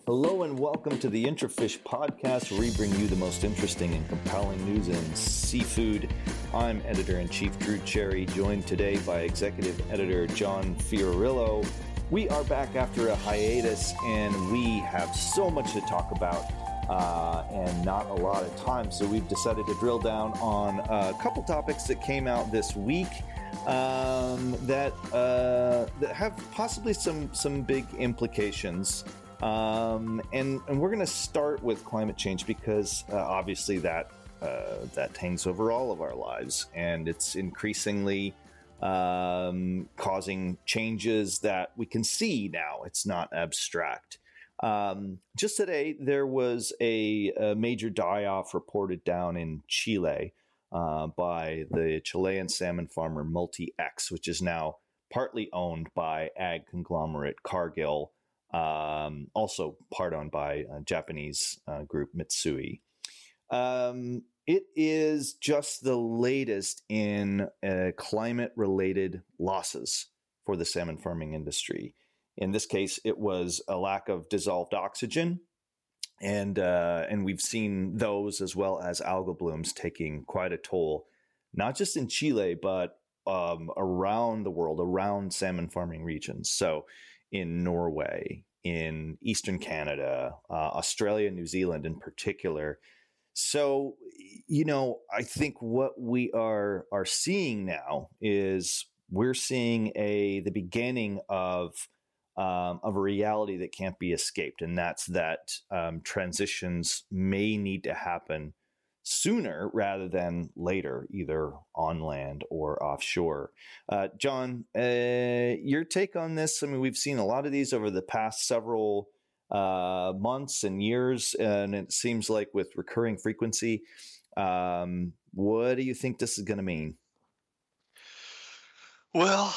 Hello and welcome to the Intrafish podcast, where we bring you the most interesting and compelling news in seafood. I'm Editor-in-Chief Drew Cherry, joined today by Executive Editor John Fiorillo. We are back after a hiatus, and we have so much to talk about and not a lot of time, so we've decided to drill down on a couple topics that came out this week that have possibly some big implications. And we're going to start with climate change because obviously that hangs over all of our lives, and it's increasingly causing changes that we can see now. It's not abstract. Just today, there was a major die-off reported down in Chile by the Chilean salmon farmer Multi-X, which is now partly owned by ag conglomerate Cargill. Also part owned by Japanese group Mitsui. It is just the latest in climate-related losses for the salmon farming industry. In this case, it was a lack of dissolved oxygen, and we've seen those as well as algal blooms taking quite a toll, not just in Chile, but around the world, around salmon farming regions. So in Norway, in Eastern Canada, Australia, New Zealand in particular. So, I think what we are seeing now is we're seeing the beginning of a reality that can't be escaped, and that's that transitions may need to happen sooner rather than later, either on land or offshore. John, your take on this? I mean, we've seen a lot of these over the past several months and years, and it seems like with recurring frequency. What do you think this is going to mean? Well,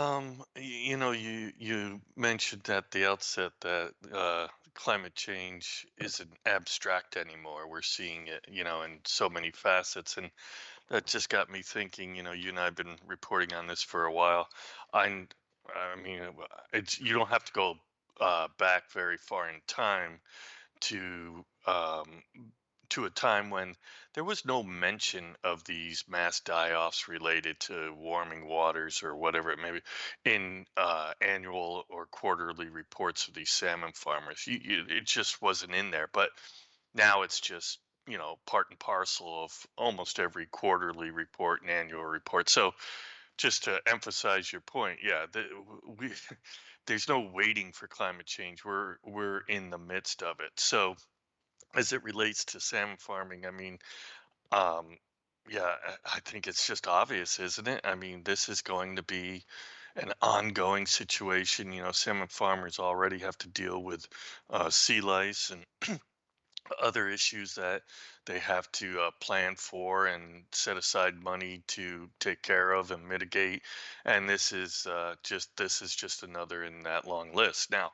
you mentioned at the outset that climate change isn't abstract anymore. We're seeing it, in so many facets, and that just got me thinking. You and I have been reporting on this for a while. I, I mean, you don't have to go back very far in time to to a time when there was no mention of these mass die-offs related to warming waters or whatever it may be in annual or quarterly reports of these salmon farmers. It just wasn't in there. But now it's just, part and parcel of almost every quarterly report and annual report. So just to emphasize your point, yeah, we there's no waiting for climate change. We're in the midst of it. So as it relates to salmon farming, I mean, um, yeah, I think it's just obvious, isn't it? I mean, this is going to be an ongoing situation. Salmon farmers already have to deal with sea lice and other issues that they have to plan for and set aside money to take care of and mitigate. And this is just another in that long list. Now,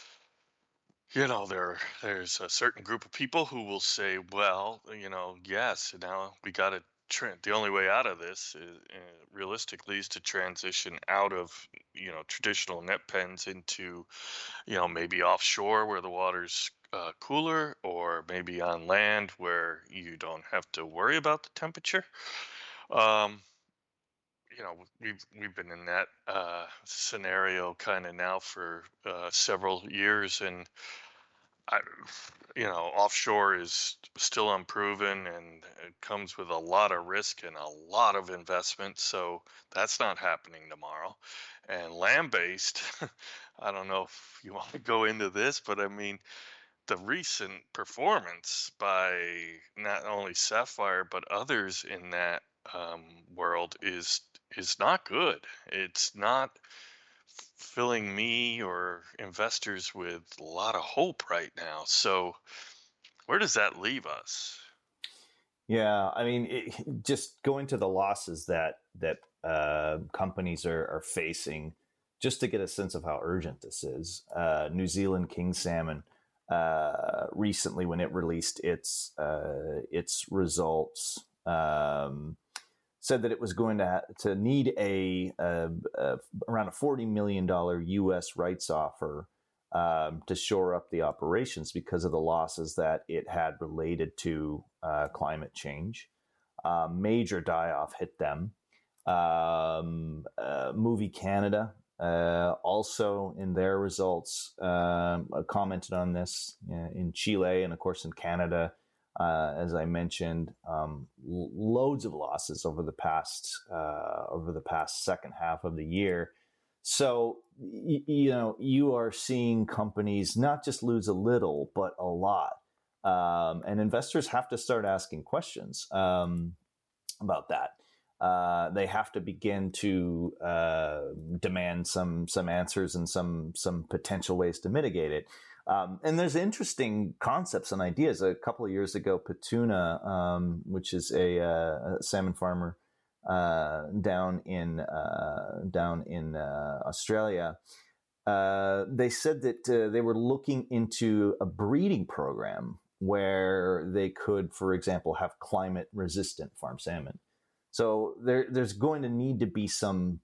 there's a certain group of people who will say, well, yes, now we got to the only way out of this is, realistically, is to transition out of, traditional net pens into, maybe offshore where the water's cooler, or maybe on land where you don't have to worry about the temperature. Um, we've been in that scenario kind of now for several years, and I, offshore is still unproven, and it comes with a lot of risk and a lot of investment. So that's not happening tomorrow. And land-based, I don't know if you want to go into this, but I mean, the recent performance by not only Sapphire but others in that world is not good. It's not filling me or investors with a lot of hope right now. So where does that leave us? Yeah, I mean, just going to the losses that companies are facing, just to get a sense of how urgent this is. New Zealand king salmon recently, when it released its results, said that it was going to need around a $40 million U.S. rights offer to shore up the operations because of the losses that it had related to climate change. Major die-off hit them. Movie Canada also in their results commented on this in Chile and of course in Canada. As I mentioned, loads of losses over the past second half of the year. So you are seeing companies not just lose a little, but a lot, and investors have to start asking questions about that. They have to begin to demand some answers and some potential ways to mitigate it. And there's interesting concepts and ideas. A couple of years ago, Petuna, which is a salmon farmer down in Australia, they said that they were looking into a breeding program where they could, for example, have climate-resistant farm salmon. So there's going to need to be some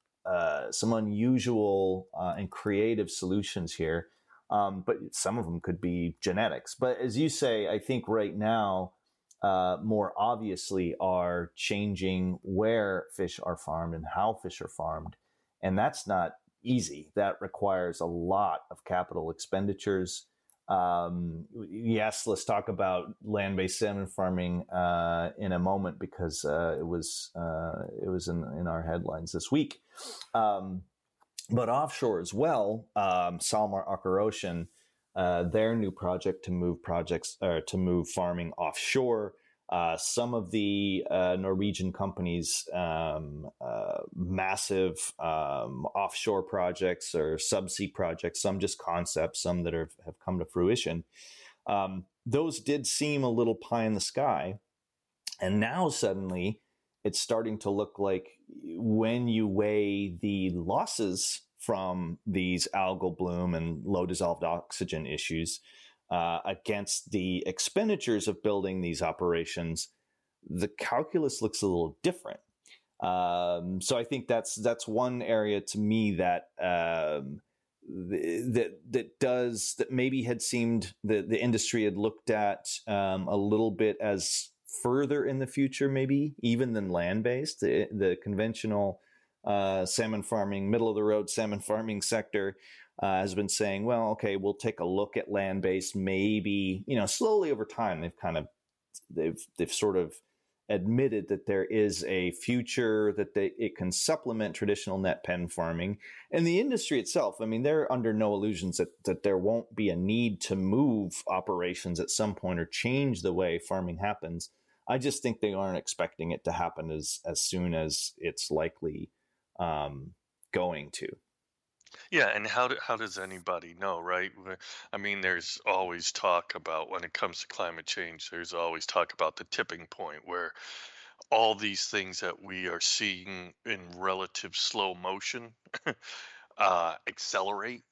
unusual and creative solutions here. But some of them could be genetics. But as you say, I think right now, more obviously are changing where fish are farmed and how fish are farmed. And that's not easy. That requires a lot of capital expenditures. Yes, let's talk about land-based salmon farming in a moment because it was in our headlines this week. But offshore as well, SalMar Aker Ocean, their new project to move farming offshore. Some of the Norwegian companies' massive offshore projects or subsea projects, some just concepts, some that have come to fruition. Those did seem a little pie in the sky. And now suddenly it's starting to look like when you weigh the losses from these algal bloom and low dissolved oxygen issues against the expenditures of building these operations, the calculus looks a little different. So I think that's one area to me that that maybe had seemed the industry had looked at a little bit as further in the future, maybe even than land-based. The conventional salmon farming, middle of the road salmon farming sector has been saying, well, okay, we'll take a look at land-based, maybe, slowly over time. They've sort of admitted that there is a future that it can supplement traditional net pen farming. And the industry itself, I mean, they're under no illusions that there won't be a need to move operations at some point or change the way farming happens. I just think they aren't expecting it to happen as soon as it's likely going to. Yeah, and how does anybody know, right? I mean, there's always talk about when it comes to climate change, there's always talk about the tipping point where all these things that we are seeing in relative slow motion accelerate.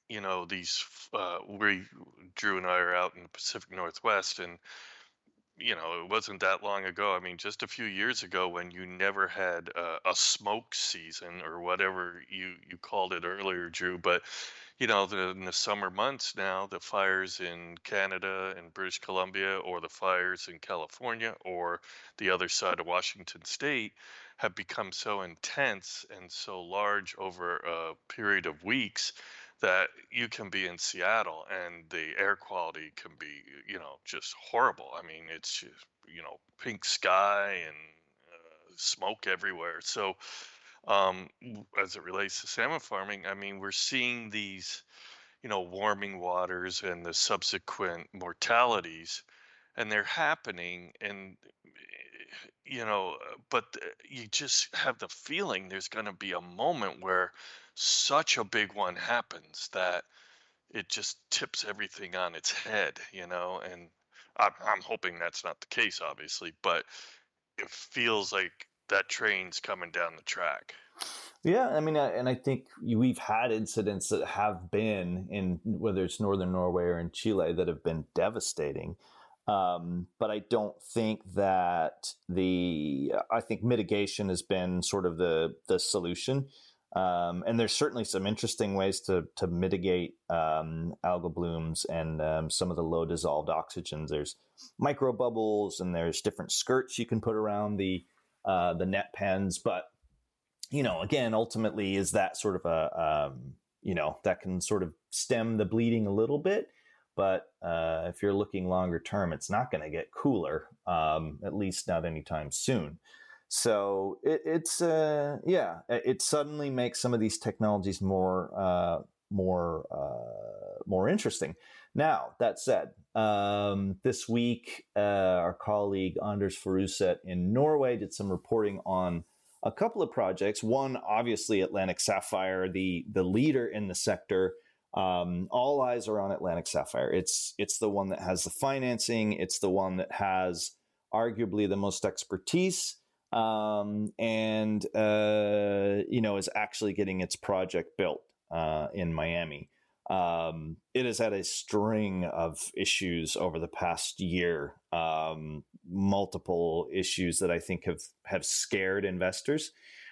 Drew and I are out in the Pacific Northwest, and it wasn't that long ago. I mean, just a few years ago when you never had a smoke season or whatever you called it earlier, Drew. But, in the summer months now, the fires in Canada and British Columbia, or the fires in California, or the other side of Washington State have become so intense and so large over a period of weeks that you can be in Seattle and the air quality can be, just horrible. I mean, it's just, pink sky and smoke everywhere. So, as it relates to salmon farming, I mean, we're seeing these, warming waters and the subsequent mortalities, and they're happening. And, but you just have the feeling there's going to be a moment where such a big one happens that it just tips everything on its head, and I'm hoping that's not the case, obviously, but it feels like that train's coming down the track. Yeah, I mean, and I think we've had incidents that have been in, whether it's northern Norway or in Chile, that have been devastating. But I don't think that I think mitigation has been sort of the solution. And there's certainly some interesting ways to mitigate algal blooms and some of the low dissolved oxygens. There's micro bubbles, and there's different skirts you can put around the net pens. But again, ultimately, is that sort of that can sort of stem the bleeding a little bit. But if you're looking longer term, it's not going to get cooler, at least not anytime soon. So it suddenly makes some of these technologies more interesting. Now, that said, this week, our colleague Anders Foruseth in Norway did some reporting on a couple of projects. One, obviously, Atlantic Sapphire, the leader in the sector. All eyes are on Atlantic Sapphire. It's the one that has the financing. It's the one that has arguably the most expertise, and is actually getting its project built in Miami. It has had a string of issues over the past year, multiple issues that I think have scared investors.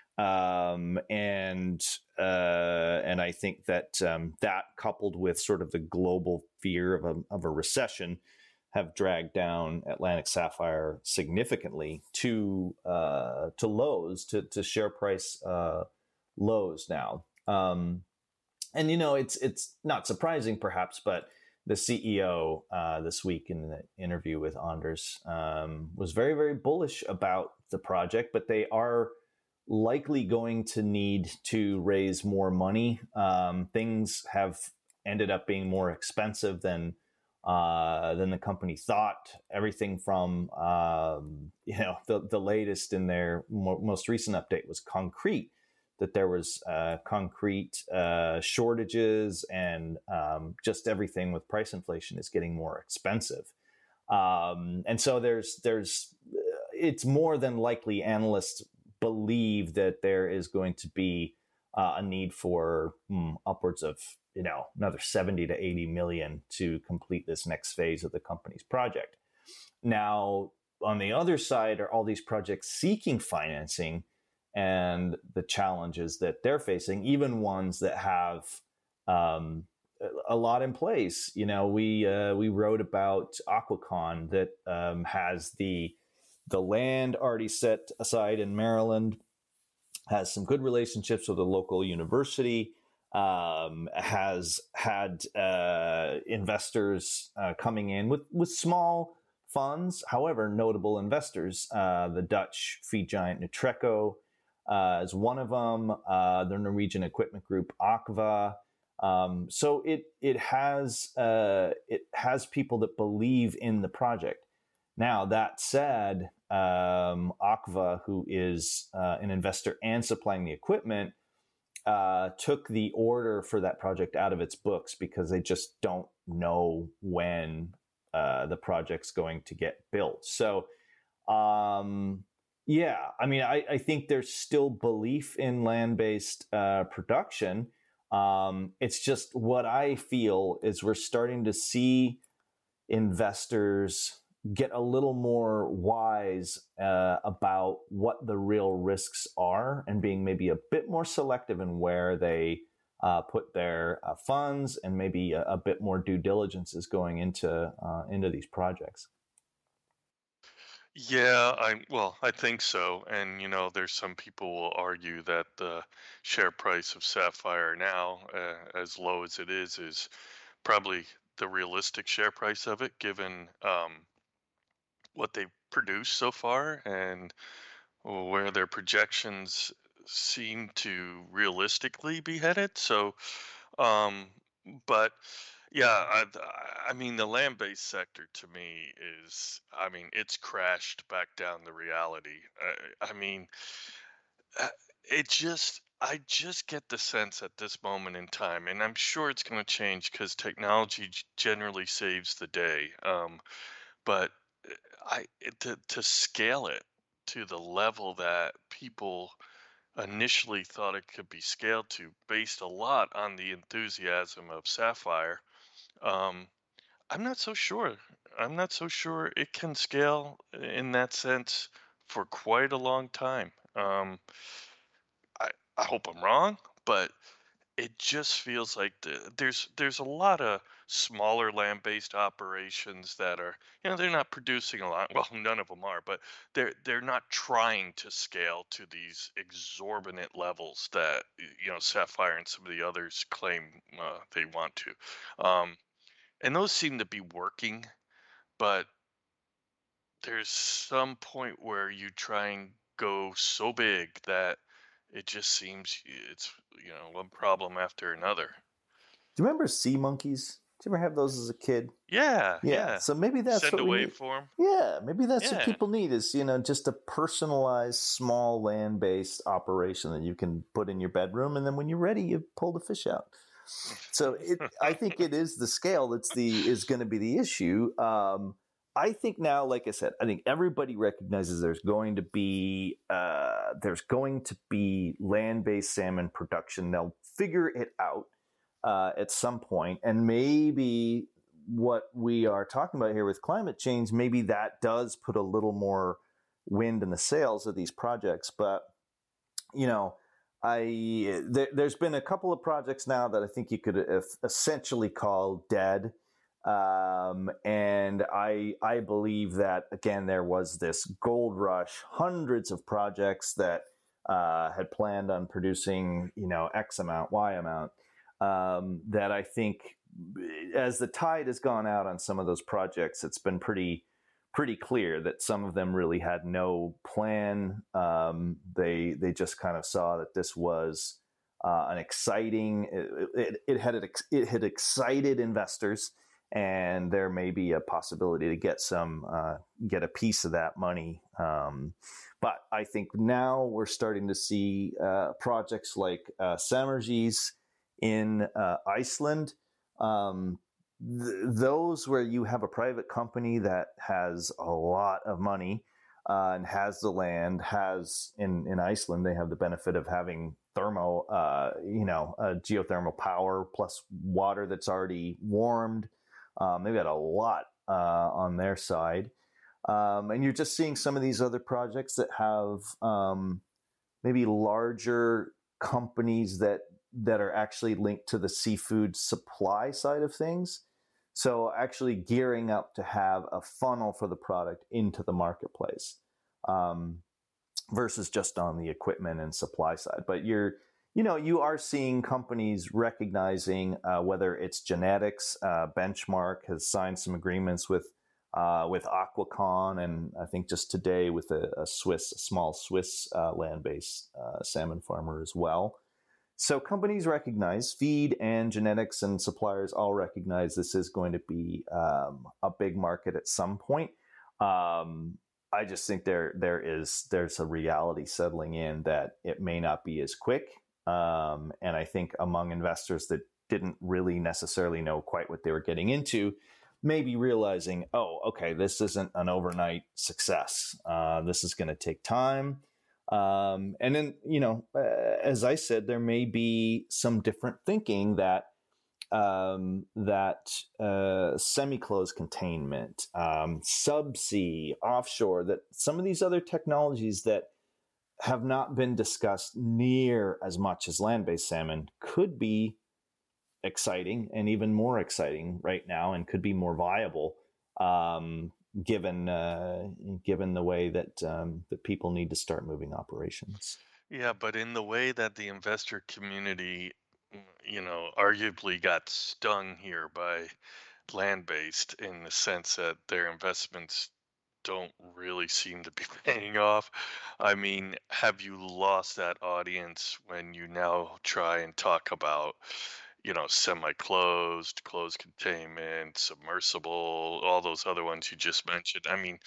And I think that that coupled with sort of the global fear of a recession have dragged down Atlantic Sapphire significantly to lows, to share price lows now. And it's not surprising perhaps, but the CEO this week in the interview with Anders was very, very bullish about the project, but they are likely going to need to raise more money. Things have ended up being more expensive than the company thought. Everything from the latest in their most recent update was concrete, that there was concrete shortages, and just everything with price inflation is getting more expensive. And so it's more than likely analysts believe that there is going to be a need for upwards of another 70 to 80 million to complete this next phase of the company's project. Now, on the other side are all these projects seeking financing and the challenges that they're facing, even ones that have a lot in place. We wrote about Aquacon that has the land already set aside in Maryland, has some good relationships with a local university, has had investors coming in with small funds, however, notable investors. The Dutch feed giant Nutreco is one of them, the Norwegian equipment group Aqua. So it has people that believe in the project. Now, that said, Aqua, who is an investor and supplying the equipment, took the order for that project out of its books because they just don't know when the project's going to get built. So, I think there's still belief in land-based production. It's just what I feel is we're starting to see investors get a little more wise about what the real risks are, and being maybe a bit more selective in where they put their funds, and maybe a bit more due diligence is going into these projects. Yeah, I think so. And there's some people will argue that the share price of Sapphire now, as low as it is probably the realistic share price of it, given what they've produced so far and where their projections seem to realistically be headed. So, um, but yeah, I mean, the land-based sector to me it's crashed back down to reality. I mean, uh, I just get the sense at this moment in time, and I'm sure it's going to change because technology generally saves the day. But to scale it to the level that people initially thought it could be scaled to, based a lot on the enthusiasm of Sapphire, um, I'm not so sure. I'm not so sure it can scale in that sense for quite a long time. I I hope I'm wrong, but it just feels like there's a lot of smaller land-based operations that are, they're not producing a lot. Well, none of them are, but they're not trying to scale to these exorbitant levels that Sapphire and some of the others claim they want to. Um, and those seem to be working, but there's some point where you try and go so big that it just seems it's one problem after another. Do you remember sea monkeys? Did you ever have those as a kid? Yeah, Yeah. yeah. So maybe that's Send what we away need. for them. Yeah, maybe that's what Yeah. people need is, just a personalized small land-based operation that you can put in your bedroom, and then when you're ready, you pull the fish out. So I think it is the scale is going to be the issue. I think now, like I said, I think everybody recognizes there's going to be land-based salmon production. They'll figure it out at some point, and maybe what we are talking about here with climate change, maybe that does put a little more wind in the sails of these projects. But there's been a couple of projects now that I think you could essentially call dead. And I believe that, again, there was this gold rush, hundreds of projects that had planned on producing, X amount, Y amount, that I think as the tide has gone out on some of those projects, it's been pretty clear that some of them really had no plan. They just kind of saw that this was an exciting. It had excited investors, and there may be a possibility to get a piece of that money. But I think now we're starting to see projects like Samerges in Iceland. Those where you have a private company that has a lot of money and has the land, has in Iceland, they have the benefit of having geothermal power plus water that's already warmed. They've got a lot on their side. And you're just seeing some of these other projects that have maybe larger companies that are actually linked to the seafood supply side of things. So actually gearing up to have a funnel for the product into the marketplace versus just on the equipment and supply side. But you are seeing companies recognizing whether it's genetics. Benchmark has signed some agreements with Aquacon, and I think just today with a small Swiss land-based salmon farmer as well. So companies recognize, feed and genetics and suppliers all recognize this is going to be a big market at some point. I just think there's a reality settling in that it may not be as quick. And I think among investors that didn't really necessarily know quite what they were getting into, maybe realizing, oh, okay, this isn't an overnight success. This is going to take time. And then, as I said, there may be some different thinking that semi-closed containment, subsea, offshore, that some of these other technologies that have not been discussed near as much as land-based salmon could be exciting and even more exciting right now, and could be more viable. Given the way that that people need to start moving operations. Yeah, but in the way that the investor community, arguably got stung here by land-based, in the sense that their investments don't really seem to be paying off. I mean, have you lost that audience when you now try and talk about, semi-closed, closed containment, submersible, all those other ones you just mentioned? I mean,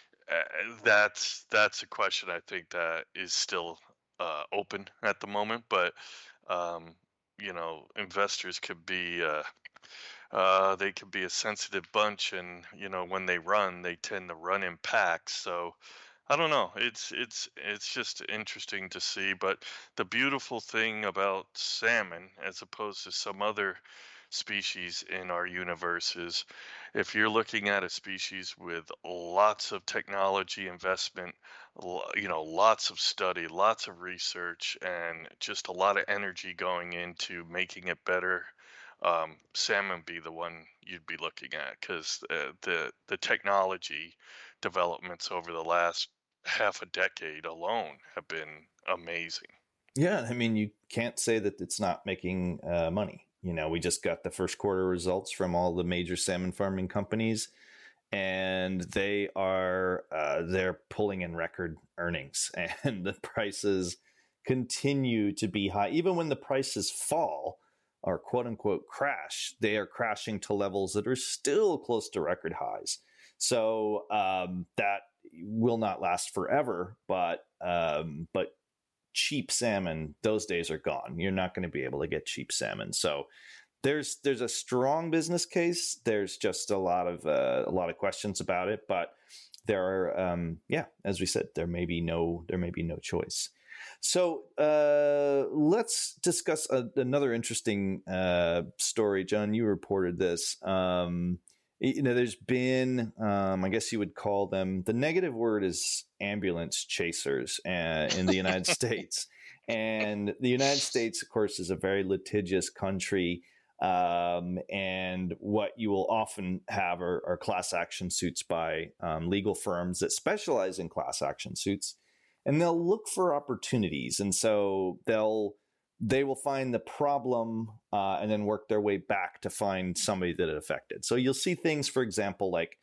that's a question I think that is still open at the moment, but um, investors could be they could be a sensitive bunch, and when they run, they tend to run in packs. So I don't know. It's just interesting to see. But the beautiful thing about salmon, as opposed to some other species in our universe is if you're looking at a species with lots of technology investment, lots of study, lots of research, and just a lot of energy going into making it better, salmon be the one you'd be looking at because the technology developments over the last half a decade alone have been amazing. Yeah, I mean, you can't say that it's not making money. We just got the first quarter results from all the major salmon farming companies, and they're pulling in record earnings, and the prices continue to be high. Even when the prices fall or quote unquote crash, they are crashing to levels that are still close to record highs. So that will not last forever, but cheap salmon, those days are gone. You're not going to be able to get cheap salmon. So there's a strong business case. There's just a lot of questions about it, but there are as we said, there may be no choice. So let's discuss another interesting story. John, you reported this. There's been, I guess you would call them, the negative word is ambulance chasers in the United States. And the United States, of course, is a very litigious country. And what you will often have are class action suits by legal firms that specialize in class action suits. And they'll look for opportunities. And so they will find the problem and then work their way back to find somebody that it affected. So you'll see things, for example, like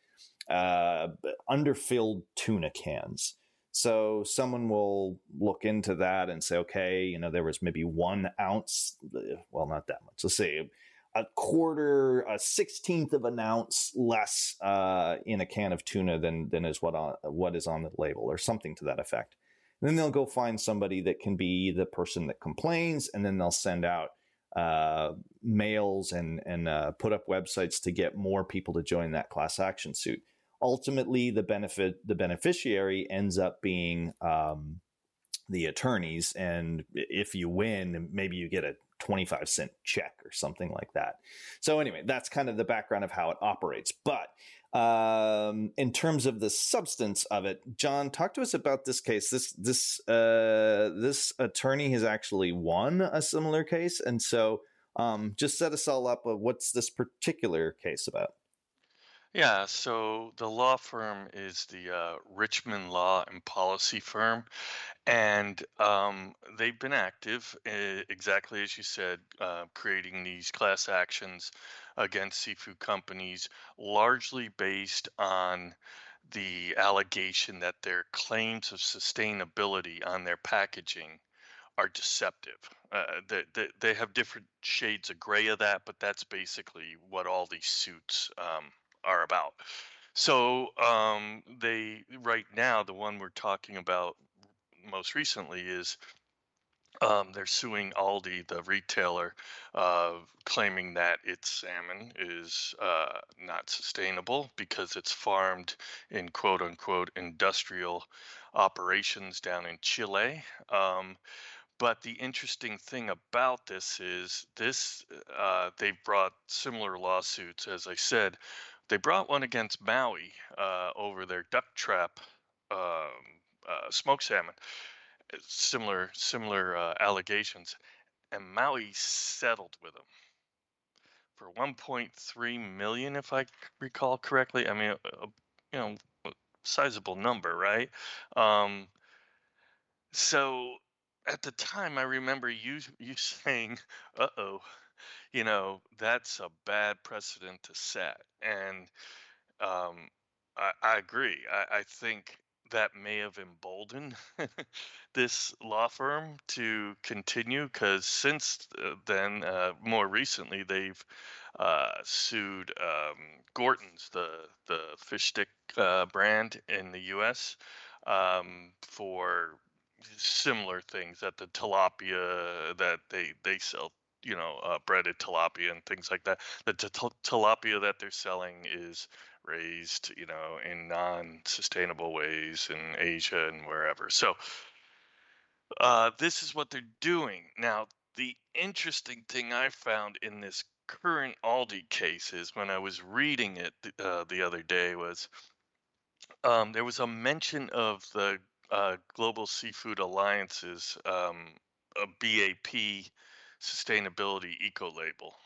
underfilled tuna cans. So someone will look into that and say, okay, there was maybe 1 ounce, well, not that much. Let's say a quarter, a 16th of an ounce less in a can of tuna than is what is on the label, or something to that effect. And then they'll go find somebody that can be the person that complains, and then they'll send out mails and put up websites to get more people to join that class action suit. Ultimately, the beneficiary ends up being the attorneys, and if you win, maybe you get a 25-cent check or something like that. So anyway, that's kind of the background of how it operates. But in terms of the substance of it, John, talk to us about this case. This attorney has actually won a similar case, and so just set us all up. What's this particular case about? Yeah, so the law firm is the Richmond Law and Policy Firm, and they've been active, exactly as you said, creating these class actions against seafood companies, largely based on the allegation that their claims of sustainability on their packaging are deceptive. They have different shades of gray of that, but that's basically what all these suits are about. So they right now, the one we're talking about most recently is they're suing Aldi, the retailer, claiming that its salmon is not sustainable because it's farmed in quote unquote industrial operations down in Chile. But the interesting thing about this is they've brought similar lawsuits, as I said. They brought one against Maui over their duck trap smoked salmon. Similar allegations, and Maui settled with them for 1.3 million, if I recall correctly. I mean, you know, a sizable number, right? Um, so at the time, I remember you saying, "Uh-oh, that's a bad precedent to set," and um, I agree. I think that may have emboldened this law firm to continue because since then, more recently, they've sued Gorton's, the fish stick brand in the U.S. For similar things that the tilapia that they sell, breaded tilapia and things like that. The tilapia that they're selling is raised, in non-sustainable ways in Asia and wherever. So this is what they're doing. Now, the interesting thing I found in this current Aldi case is, when I was reading it the other day, was there was a mention of the Global Seafood Alliance's a BAP sustainability eco label.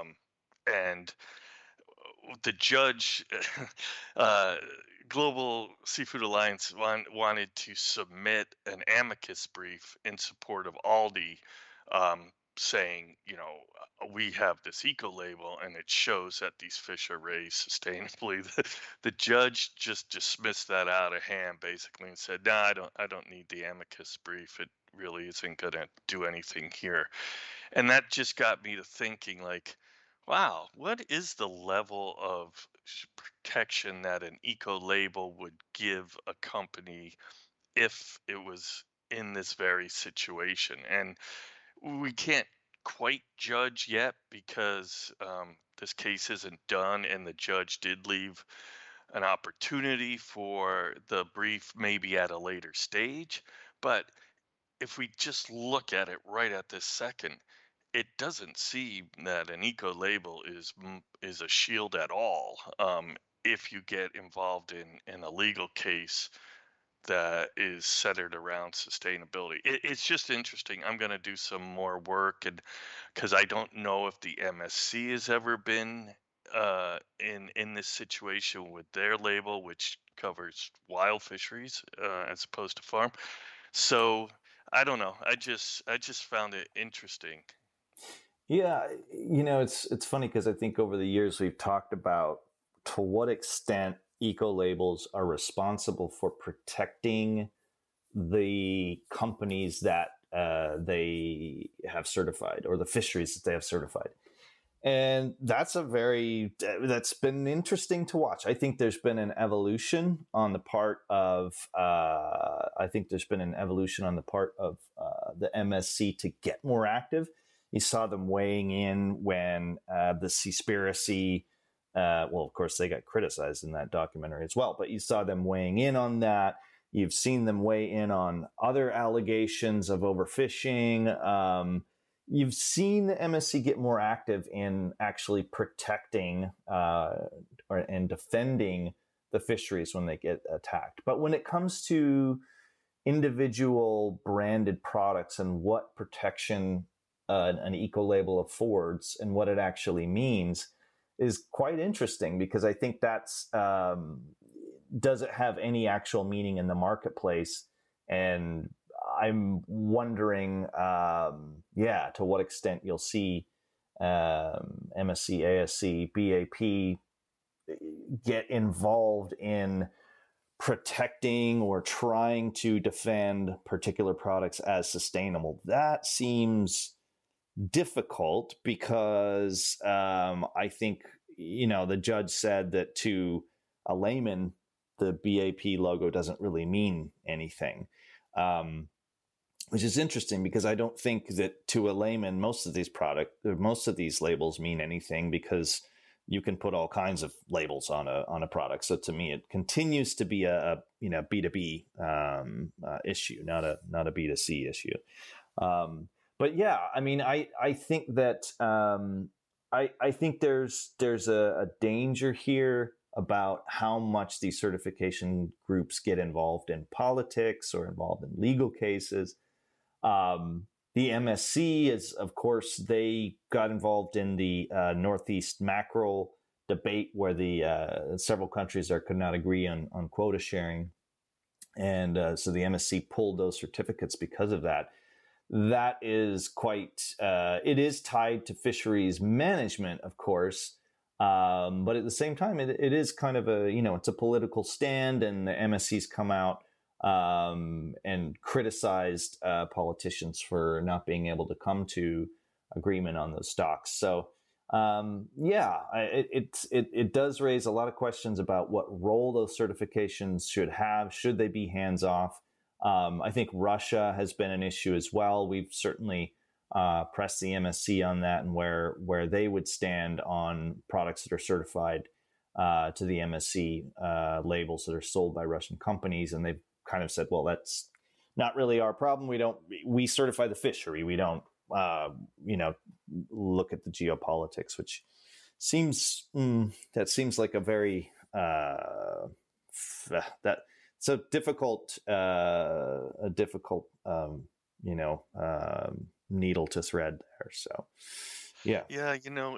And the judge, uh, Global Seafood Alliance wanted to submit an amicus brief in support of Aldi, saying, we have this eco label and it shows that these fish are raised sustainably. The judge just dismissed that out of hand, basically, and said, "No, I don't need the amicus brief. It really isn't going to do anything here." And that just got me to thinking, like, wow, what is the level of protection that an eco label would give a company if it was in this very situation? And we can't quite judge yet because this case isn't done, and the judge did leave an opportunity for the brief maybe at a later stage. But if we just look at it right at this second, it doesn't seem that an eco label is a shield at all. If you get involved in a legal case that is centered around sustainability, it's just interesting. I'm going to do some more work, and because I don't know if the MSC has ever been in this situation with their label, which covers wild fisheries as opposed to farm. So I don't know. I just found it interesting. Yeah, it's funny because I think over the years we've talked about to what extent eco labels are responsible for protecting the companies that they have certified, or the fisheries that they have certified. And that's been interesting to watch. I think there's been an evolution on the part of the MSC to get more active. You saw them weighing in when the Seaspiracy, well, of course, they got criticized in that documentary as well, but you saw them weighing in on that. You've seen them weigh in on other allegations of overfishing. You've seen the MSC get more active in actually protecting and defending the fisheries when they get attacked. But when it comes to individual branded products and what protection an eco label affords and what it actually means is quite interesting, because I think that's does it have any actual meaning in the marketplace? And I'm wondering, to what extent you'll see MSC, ASC, BAP get involved in protecting or trying to defend particular products as sustainable. That seems difficult because I think, the judge said that to a layman, the BAP logo doesn't really mean anything. Which is interesting because I don't think that to a layman, most of these labels mean anything, because you can put all kinds of labels on a product. So to me, it continues to be a B2B issue, not a B2C issue. But yeah, I mean, I think that I think there's a danger here about how much these certification groups get involved in politics or involved in legal cases. The MSC is, of course, they got involved in the Northeast mackerel debate where the several countries could not agree on quota sharing. And so the MSC pulled those certificates because of that. That is it is tied to fisheries management, of course. But at the same time, it is kind of it's a political stand, and the MSC's come out and criticized politicians for not being able to come to agreement on those stocks. So it does raise a lot of questions about what role those certifications should have. Should they be hands off? I think Russia has been an issue as well. We've certainly pressed the MSC on that, and where they would stand on products that are certified to the MSC labels that are sold by Russian companies, and they've kind of said, well, that's not really our problem. We certify the fishery. We don't you know, look at the geopolitics, which seems like a very that so difficult you know, needle to thread there. So yeah. Yeah, you know,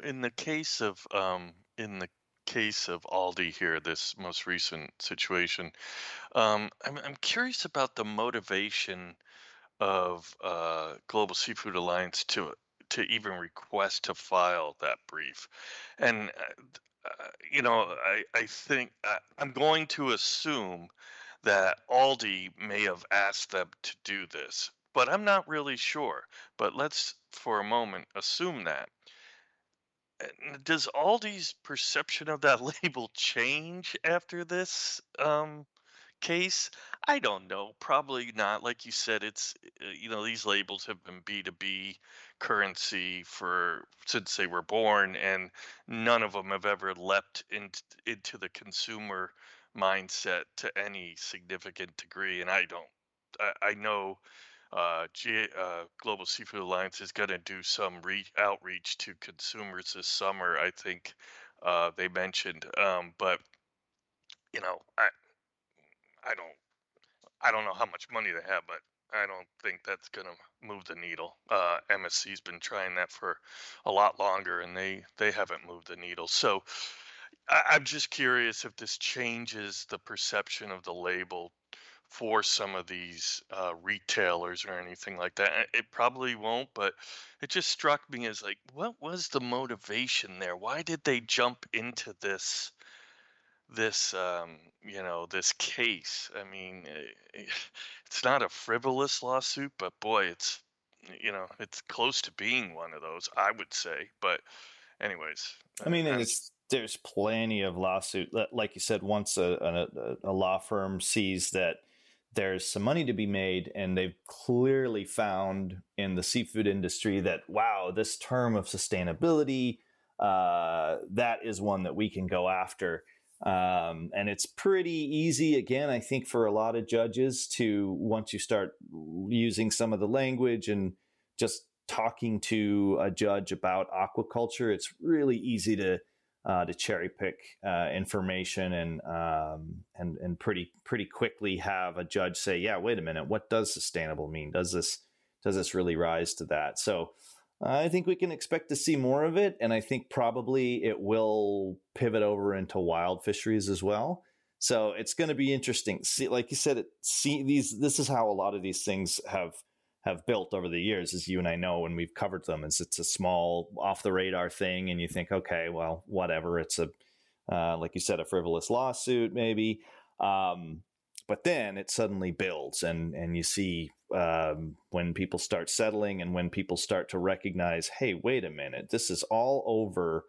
in the case of Aldi here, this most recent situation, I'm curious about the motivation of Global Seafood Alliance to even request to file that brief. And you know, I think I'm going to assume that Aldi may have asked them to do this, but I'm not really sure. But let's for a moment assume that. Does Aldi's perception of that label change after this case? I don't know. Probably not. Like you said, it's you know, these labels have been B2B currency for since they were born, and none of them have ever leapt into the consumer mindset to any significant degree. And I don't. I know Global Seafood Alliance is going to do some outreach to consumers this summer. I think they mentioned, but you know, I don't I don't know how much money they have, but I don't think that's going to move the needle. MSC's been trying that for a lot longer, and they haven't moved the needle. So I'm just curious if this changes the perception of the label for some of these retailers or anything like that. It probably won't, but it just struck me as like, what was the motivation there? Why did they jump into this you know, this case? I mean, it's not a frivolous lawsuit, but boy, it's you know, it's close to being one of those, I would say. But anyways, I mean, and I'm it's there's plenty of lawsuit. Like you said, once a law firm sees that there's some money to be made, and they've clearly found in the seafood industry that wow, this term of sustainability, that is one that we can go after. And it's pretty easy, again, I think, for a lot of judges to, once you start using some of the language and just talking to a judge about aquaculture, it's really easy to cherry pick information and pretty quickly have a judge say, yeah, wait a minute, what does sustainable mean? Does this really rise to that? So I think we can expect to see more of it, and I think probably it will pivot over into wild fisheries as well. So it's going to be interesting. See, like you said, this is how a lot of these things have built over the years, as you and I know, when we've covered them. Is it's a small off the radar thing, and you think, okay, well, whatever. It's a like you said, a frivolous lawsuit, maybe. But then it suddenly builds, and you see when people start settling, and when people start to recognize, hey, wait a minute, this is all over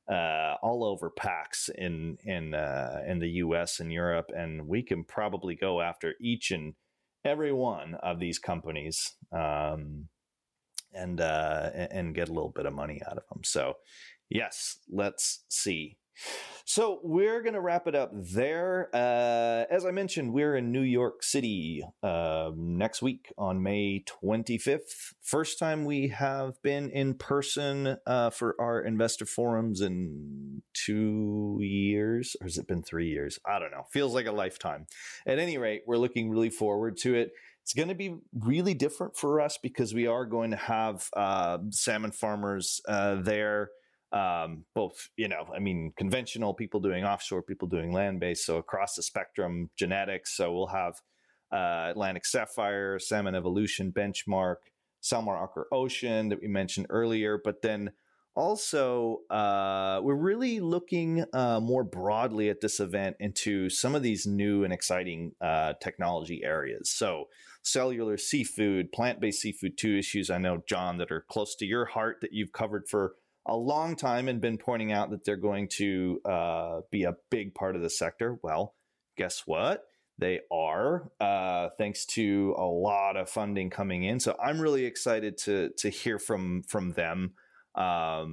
PAX in the U.S. and Europe, and we can probably go after each and every one of these companies and get a little bit of money out of them. So yes, let's see. So we're going to wrap it up there. As I mentioned, we're in New York City next week on May 25th. First time we have been in person for our investor forums in 2 years, or has it been 3 years? I don't know. Feels like a lifetime. At any rate, we're looking really forward to it. It's going to be really different for us because we are going to have salmon farmers there. Both, you know, I mean, conventional people doing offshore, people doing land-based, so across the spectrum, genetics. So we'll have Atlantic Sapphire, Salmon Evolution, Benchmark, Salmar Aker Ocean that we mentioned earlier, but then also we're really looking more broadly at this event into some of these new and exciting technology areas. So cellular seafood, plant-based seafood, two issues I know, John, that are close to your heart that you've covered for a long time and been pointing out that they're going to be a big part of the sector. Well, guess what? They are, thanks to a lot of funding coming in. So I'm really excited to hear from them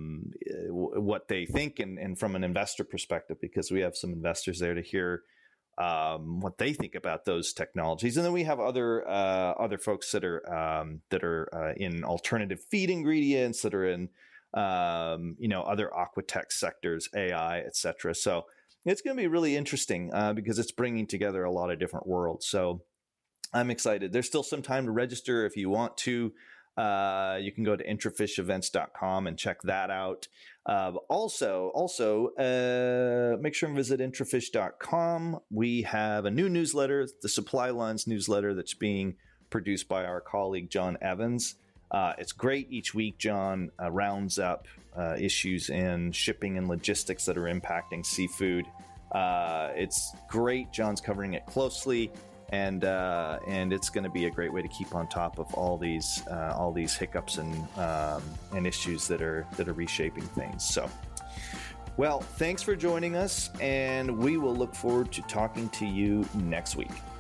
what they think and from an investor perspective, because we have some investors there to hear what they think about those technologies. And then we have other folks that are in alternative feed ingredients, that are in other aquatech sectors, AI, etc. So it's going to be really interesting because it's bringing together a lot of different worlds. So I'm excited. There's still some time to register if you want to. You can go to intrafishevents.com and check that out. Also, make sure and visit intrafish.com. We have a new newsletter, the Supply Lines newsletter, that's being produced by our colleague John Evans. It's great. Each week, John rounds up issues in shipping and logistics that are impacting seafood. It's great. John's covering it closely. And it's going to be a great way to keep on top of all these hiccups and issues that are reshaping things. So, well, thanks for joining us, and we will look forward to talking to you next week.